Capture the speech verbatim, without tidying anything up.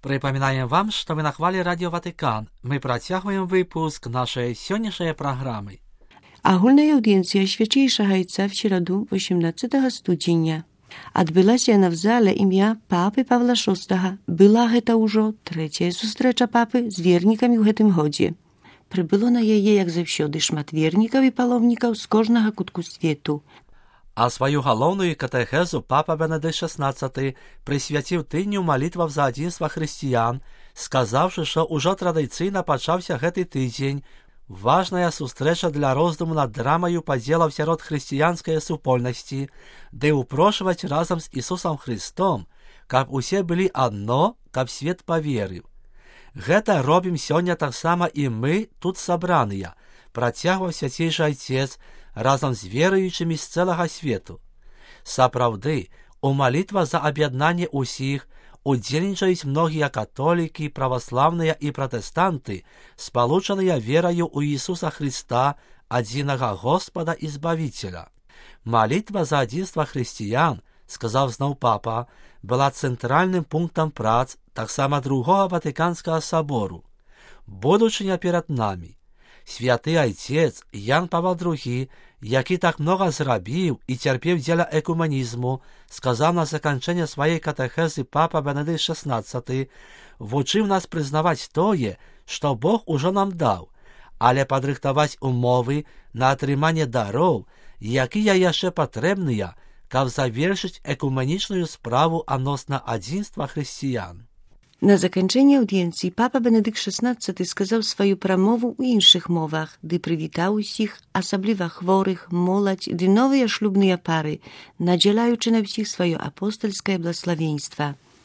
Припоминаем вам, что вы на хвале Радио Ватикан. Мы протягиваем выпуск нашей сегодняшней программы. Агульная аудиенция Świętejszego Ojca w środę osiemnastego stycznia. Odbyła się na w zale imię papy Pawła szóstego. Była to już trzecia zустреча papy z wiernikami w tym chodzie. Przybyło na jej, jak zawsze, szmat wierników i palowników z każdego kutku światu. А свою головную катехезу Папа Бенедикт шестнадцатый присвятив тижню молитвам за одинство християн, сказавши, що уже традиційно почався гэтий тиждень, важная сустрэча для роздуму над драмою падзелаў сярод хрысціянскай супольнасці, ды упрошваць разам з Ісусам Христом, каб усе былі адно, каб свет паверыў. Гэта робім сёння таксама і мы тут сабраныя, працягваў Свяцейшы Айцец, разам з веруючымі з цэлага свету. Сапраўды, у малітва за аб'яднанне ўсіх удзельнічаюць многія католікі, праваслаўныя і пратэстанты, спалучаныя вераю ў Ісуса Христа, адзінага Господа і Збавіцеля. Малітва за адзінства хрысціян, сказаў зноў папа, была цэнтральным пунктам прац таксама другога Ватыканскага сабору. Будучыня перад намі. Святы Айцец Ян Павел другі, які так много зрабіў і цярпеў дзеля экуменізму, сказаў на заканчэнне сваёй катэхезы Папа Бенедикт шестнадцатый, вучыў нас прызнаваць тое, што Бог ужо нам даў, але падрыхтаваць умовы на атрыманне дароў, якія яшчэ патрэбныя, каб завершыць экуменічную справу адносна адзінства хрысціян. Na zakończenie audiencji Papa Benedykt szesnasty skazał swoją pramowę w innych mowach, gdy przywitał ich, osobliwa chworych, молодь, gdy nowe ślubne pary, nadzielając na wszystkich swoje apostolskie błogosławieństwa.